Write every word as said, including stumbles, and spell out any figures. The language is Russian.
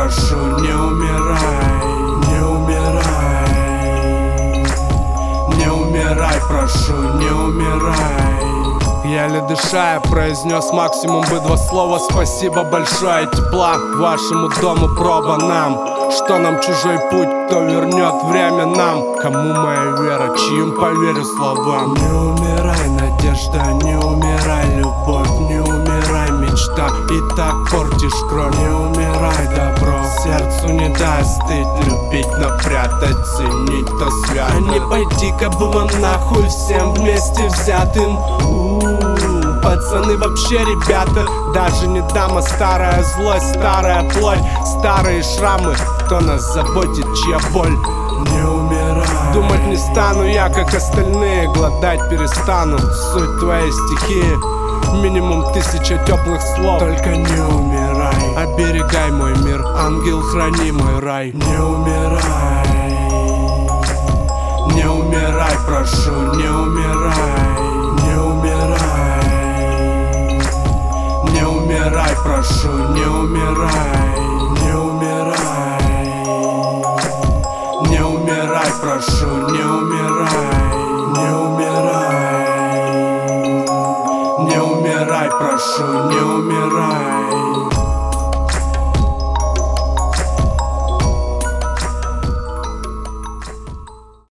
прошу, не умирай, не умирай, не умирай, прошу, не умирай. Еле дыша, я произнес максимум бы два слова. Спасибо большое, тепла вашему дому, проба нам. Что нам чужой путь, кто вернет время нам? Кому моя вера, чьим поверю словам? Не умирай, надежда, не умирай, любовь, не умирай, мечта, и так портишь кровь. Не умирай, добро, сердцу не дай остыть, любить, но прятать, ценить то свято. А не пойти-ка было нахуй всем вместе взятым. У-у-у, пацаны вообще ребята, даже не дама, старая злость, старая плоть, старые шрамы. Кто нас заботит, чья боль? Не умирай. Думать не стану я, как остальные, голодать перестану. Суть твоей стихии, минимум тысяча теплых слов. Только не умирай, оберегай мой мир, ангел, храни мой рай. Не умирай, не умирай, прошу, не умирай, не умирай, не умирай, прошу, не умирай, не умирай. Не умирай, прошу, не умирай, не умирай, не умирай, прошу, не умирай.